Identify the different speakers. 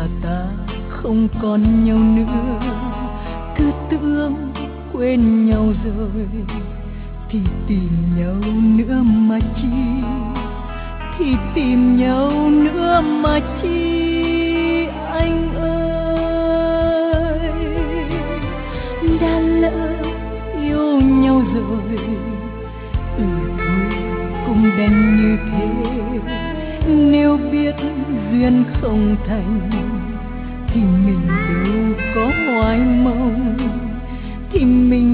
Speaker 1: ta không còn nhau nữa, cứ tưởng quên nhau rồi thì tìm nhau nữa mà chi, thì tìm nhau nữa mà chi anh ơi. Đã lỡ yêu nhau rồi, thôi cũng đành như thế. Nếu biết duyên không thành thì mình đâu có hoài mong, thì mình